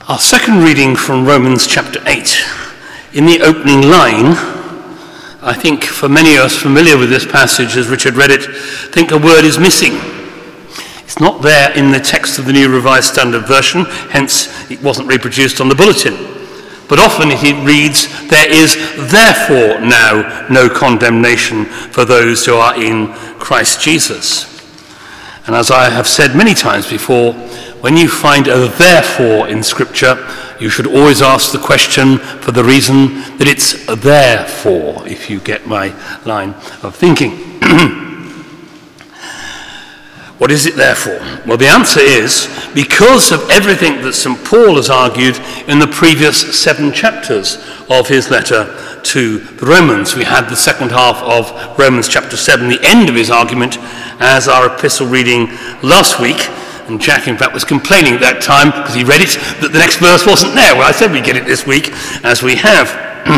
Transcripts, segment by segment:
Our second reading from Romans chapter 8. In the opening line, I think for many of us familiar with this passage, as Richard read it, think a word is missing. It's not there in the text of the New Revised Standard Version, hence it wasn't reproduced on the bulletin. But often it reads, "There is therefore now no condemnation for those who are in Christ Jesus." And as I have said many times before, when you find a therefore in Scripture, you should always ask the question for the reason that it's there for, if you get my line of thinking. What is it there for? Well, the answer is because of everything that St. Paul has argued in the previous 7 chapters of his letter to the Romans. We had the second half of Romans chapter 7, the end of his argument, as our epistle reading last week. And Jack, in fact, was complaining at that time, because he read it, that the next verse wasn't there. Well, I said we'd get it this week, as we have.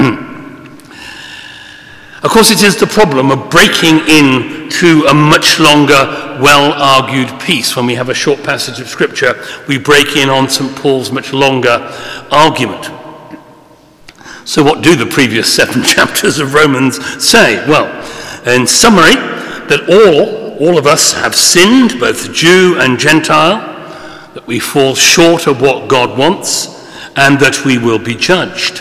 Of course, it is the problem of breaking into a much longer, well-argued piece. When we have a short passage of Scripture, we break in on St. Paul's much longer argument. So what do the previous 7 chapters of Romans say? Well, in summary, that all of us have sinned, both Jew and Gentile, that we fall short of what God wants, and that we will be judged.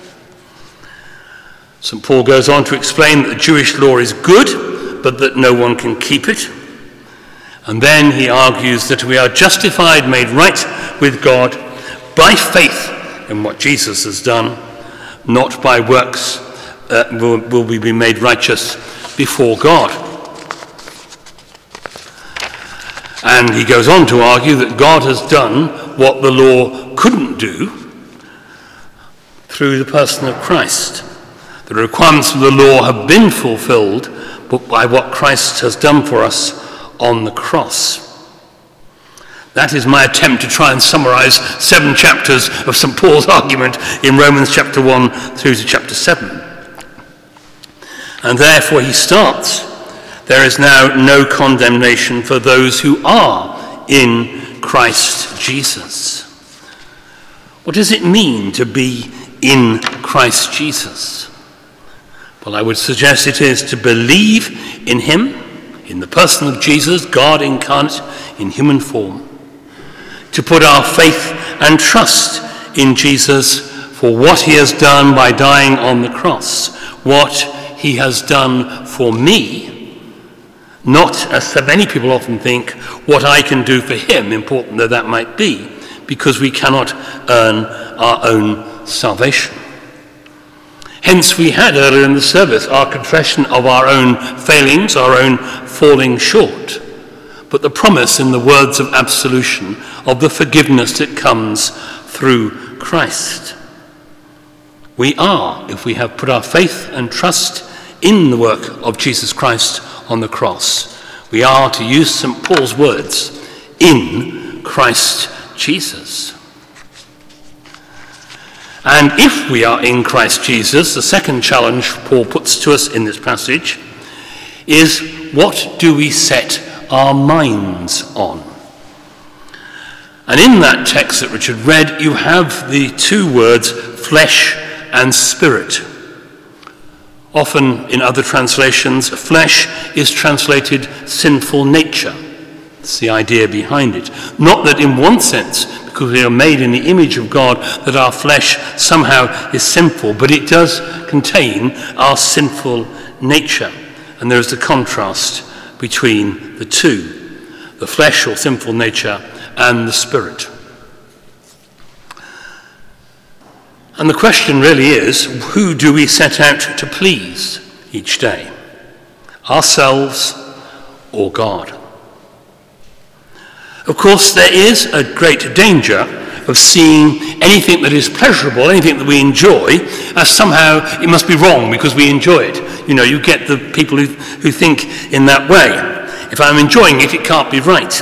St. Paul goes on to explain that the Jewish law is good, but that no one can keep it. And then he argues that we are justified, made right with God, by faith in what Jesus has done, not by works will we be made righteous before God. And he goes on to argue that God has done what the law couldn't do through the person of Christ. The requirements of the law have been fulfilled, but by what Christ has done for us on the cross. That is my attempt to try and summarize 7 chapters of St. Paul's argument in Romans chapter 1 through to chapter 7. And therefore he starts, "There is now no condemnation for those who are in Christ Jesus." What does it mean to be in Christ Jesus? Well, I would suggest it is to believe in him, in the person of Jesus, God incarnate in human form, to put our faith and trust in Jesus for what he has done by dying on the cross, what he has done for me, not, as so many people often think, what I can do for him, important though that might be, because we cannot earn our own salvation. Hence we had earlier in the service our confession of our own failings, our own falling short, but the promise in the words of absolution of the forgiveness that comes through Christ. We are, if we have put our faith and trust in the work of Jesus Christ on the cross, we are, to use St. Paul's words, in Christ Jesus. And if we are in Christ Jesus, the second challenge Paul puts to us in this passage is, what do we set our minds on? And in that text that Richard read, you have the 2 words, flesh and spirit. Often in other translations, flesh is translated sinful nature. That's the idea behind it. Not that in one sense, because we are made in the image of God, that our flesh somehow is sinful, but it does contain our sinful nature. And there is the contrast between the 2, the flesh or sinful nature and the spirit. And the question really is, who do we set out to please each day? Ourselves or God? Of course, there is a great danger of seeing anything that is pleasurable, anything that we enjoy, as somehow it must be wrong because we enjoy it. You know, you get the people who think in that way. If I'm enjoying it, it can't be right.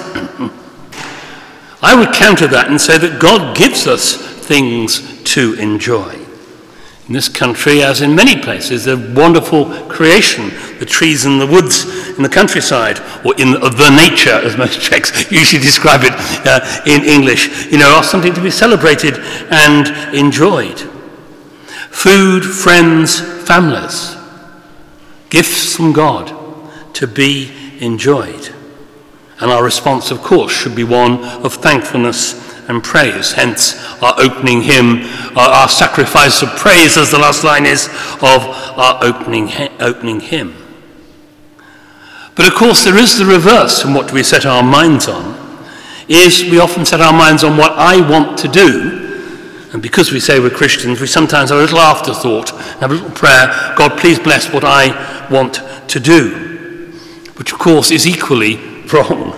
I would counter that and say that God gives us things to enjoy. In this country, as in many places, a wonderful creation. The trees and the woods in the countryside, or in the nature, as most Czechs usually describe it in English, are something to be celebrated and enjoyed. Food, friends, families, gifts from God to be enjoyed. And our response, of course, should be one of thankfulness and praise. Hence our opening hymn, our sacrifice of praise, as the last line is of our opening hymn. But of course there is the reverse from what we set our minds on, is we often set our minds on what I want to do. And because we say we're Christians, we sometimes have a little afterthought, have a little prayer, God please bless what I want to do, which of course is equally wrong.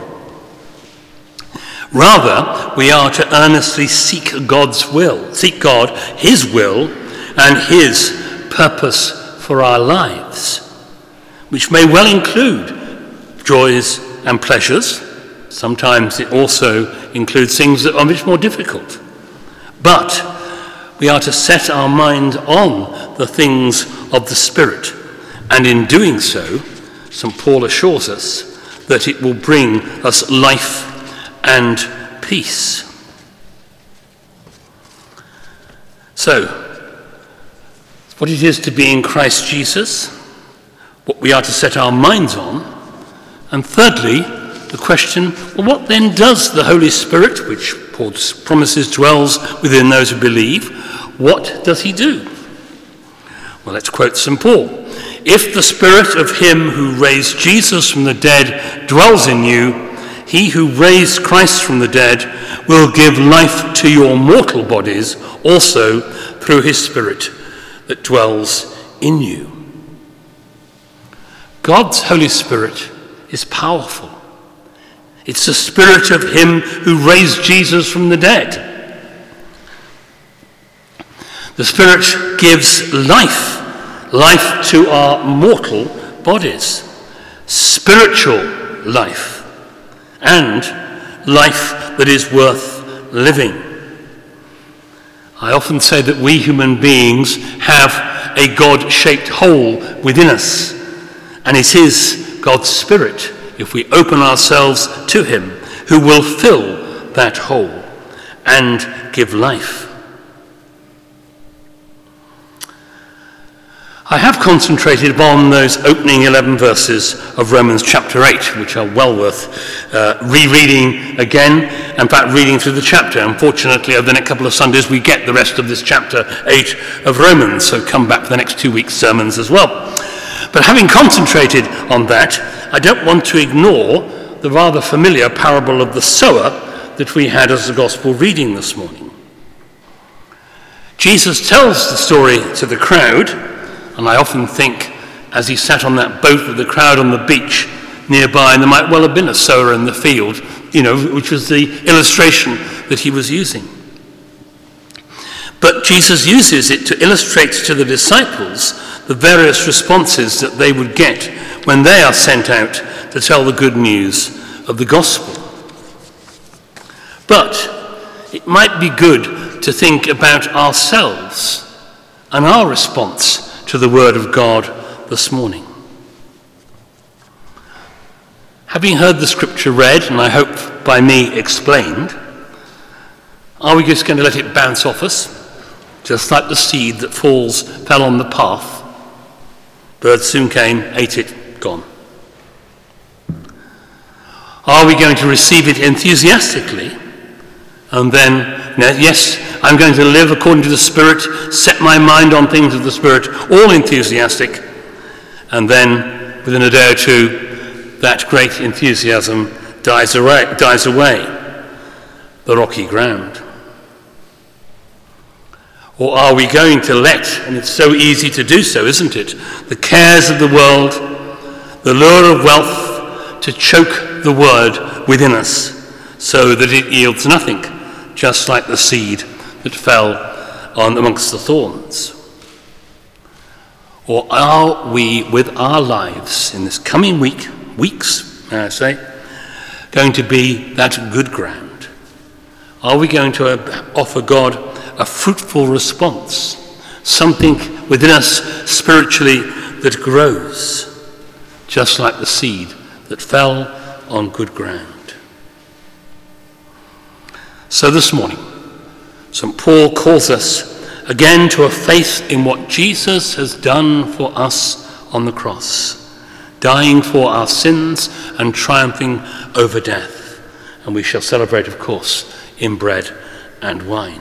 Rather, we are to earnestly seek God's will, seek God, his will, and his purpose for our lives, which may well include joys and pleasures. Sometimes it also includes things that are much more difficult. But we are to set our mind on the things of the Spirit, and in doing so, St. Paul assures us that it will bring us life and peace. So, what it is to be in Christ Jesus, what we are to set our minds on, and thirdly, the question, well, what then does the Holy Spirit, which Paul promises dwells within those who believe, what does he do? Well, let's quote St. Paul. If the Spirit of him who raised Jesus from the dead dwells in you, he who raised Christ from the dead will give life to your mortal bodies also through his Spirit that dwells in you. God's Holy Spirit is powerful. It's the Spirit of him who raised Jesus from the dead. The Spirit gives life to our mortal bodies, spiritual life, and life that is worth living. I often say that we human beings have a God-shaped hole within us, and it is God's Spirit, if we open ourselves to him, who will fill that hole and give life. I have concentrated upon those opening 11 verses of Romans chapter 8, which are well worth rereading again, in fact reading through the chapter. Unfortunately, over the next couple of Sundays we get the rest of this chapter 8 of Romans, so come back for the next 2 weeks' sermons as well. But having concentrated on that, I don't want to ignore the rather familiar parable of the sower that we had as the gospel reading this morning. Jesus tells the story to the crowd, and I often think, as he sat on that boat with the crowd on the beach nearby, and there might well have been a sower in the field, which was the illustration that he was using. But Jesus uses it to illustrate to the disciples the various responses that they would get when they are sent out to tell the good news of the gospel. But it might be good to think about ourselves and our response to the word of God this morning. Having heard the scripture read, and I hope by me explained, are we just going to let it bounce off us? Just like the seed that fell on the path. Birds soon came, ate it, gone. Are we going to receive it enthusiastically? And then, yes, I'm going to live according to the Spirit, set my mind on things of the Spirit, all enthusiastic. And then, within a day or two, that great enthusiasm dies away, the rocky ground. Or are we going to let, and it's so easy to do so, isn't it, the cares of the world, the lure of wealth, to choke the word within us so that it yields nothing, just like the seed that fell on amongst the thorns? Or are we, with our lives in this coming weeks, may I say, going to be that good ground? Are we going to offer God a fruitful response something within us spiritually that grows, just like the seed that fell on good ground. So this morning, St. Paul calls us again to a faith in what Jesus has done for us on the cross, dying for our sins and triumphing over death. And we shall celebrate, of course, in bread and wine.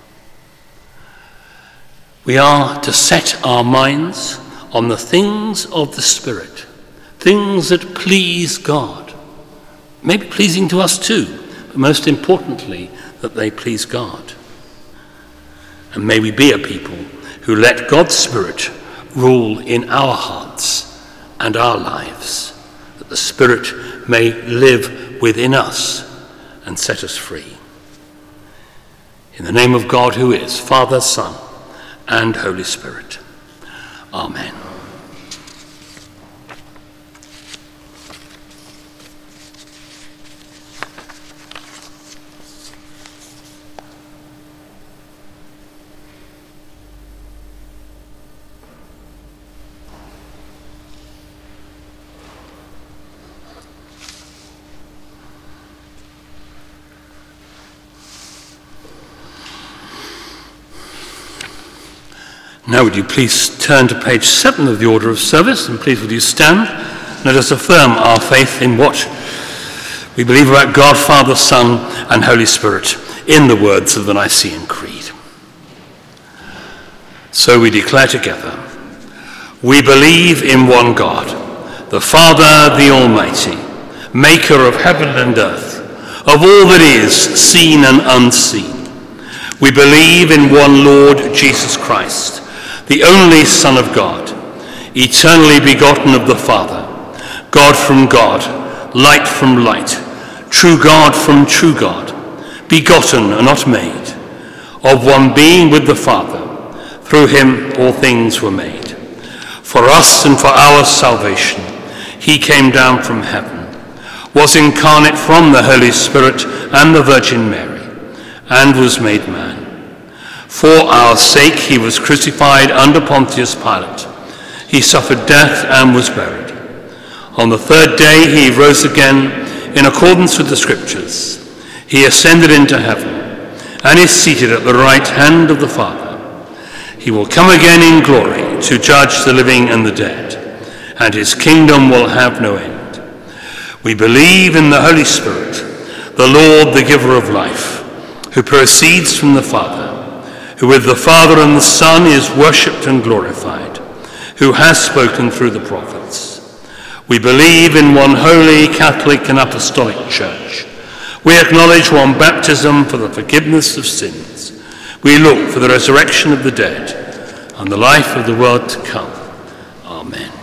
We are to set our minds on the things of the Spirit, things that please God, maybe pleasing to us too, but most importantly, that they please God. And may we be a people who let God's Spirit rule in our hearts and our lives, that the Spirit may live within us and set us free. In the name of God, who is Father, Son, and Holy Spirit. Amen. Now would you please turn to page 7 of the Order of Service, and please would you stand. Let us affirm our faith in what we believe about God, Father, Son, and Holy Spirit in the words of the Nicene Creed. So we declare together, we believe in one God, the Father, the Almighty, maker of heaven and earth, of all that is seen and unseen. We believe in one Lord Jesus Christ, the only Son of God, eternally begotten of the Father, God from God, light from light, true God from true God, begotten and not made, of one being with the Father. Through him all things were made. For us and for our salvation, he came down from heaven, was incarnate from the Holy Spirit and the Virgin Mary, and was made man. For our sake he was crucified under Pontius Pilate. He suffered death and was buried. On the third day he rose again in accordance with the Scriptures. He ascended into heaven and is seated at the right hand of the Father. He will come again in glory to judge the living and the dead, and his kingdom will have no end. We believe in the Holy Spirit, the Lord, the giver of life, who proceeds from the Father, who with the Father and the Son is worshipped and glorified, who has spoken through the prophets. We believe in one holy, Catholic and Apostolic Church. We acknowledge one baptism for the forgiveness of sins. We look for the resurrection of the dead and the life of the world to come. Amen.